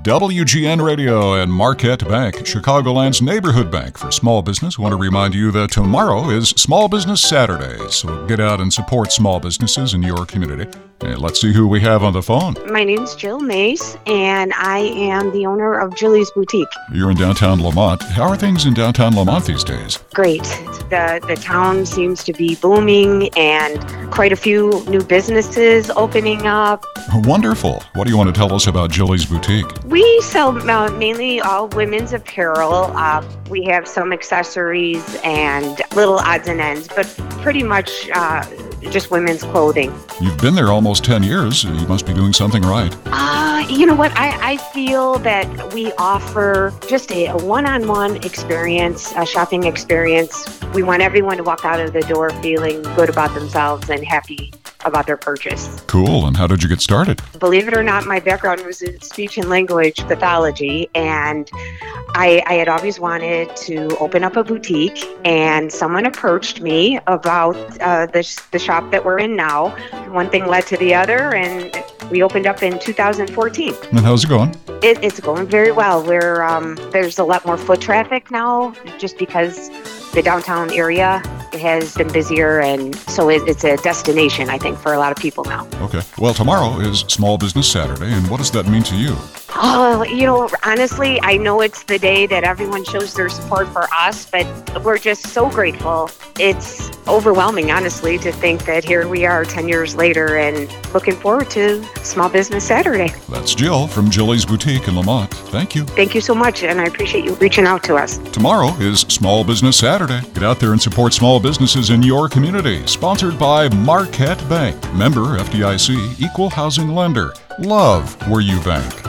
WGN Radio and Marquette Bank, Chicagoland's neighborhood bank for small business, want to remind you that tomorrow is Small Business Saturday, so get out and support small businesses in your community. And let's see who we have on the phone. My name's Jill Mace, and I am the owner of Jilly's Boutique. You're in downtown Lamont. How are things in downtown Lamont these days? Great. The town seems to be booming, and quite a few new businesses opening up. Wonderful. What do you want to tell us about Jilly's Boutique? We sell mainly all women's apparel. We have some accessories and little odds and ends, but pretty much just women's clothing. You've been there almost 10 years. You must be doing something right. You know what? I feel that we offer just a one-on-one experience, a shopping experience. We want everyone to walk out of the door feeling good about themselves and happy about their purchase. Cool. And how did you get started? Believe it or not, my background was in speech and language pathology, and I had always wanted to open up a boutique, and someone approached me about the shop that we're in now. One thing led to the other, and we opened up in 2014. And how's it going? It's going very well. There's a lot more foot traffic now, just because the downtown area has been busier, and so it's a destination, I think, for a lot of people now. Okay. Well, tomorrow is Small Business Saturday, and what does that mean to you? Oh, honestly, I know it's the day that everyone shows their support for us, but we're just so grateful. It's overwhelming, honestly, to think that here we are 10 years later and looking forward to Small Business Saturday. That's Jill from Jilly's Boutique in Lamont. Thank you. Thank you so much, and I appreciate you reaching out to us. Tomorrow is Small Business Saturday. Get out there and support small businesses in your community. Sponsored by Marquette Bank. Member FDIC, Equal Housing Lender. Love where you bank.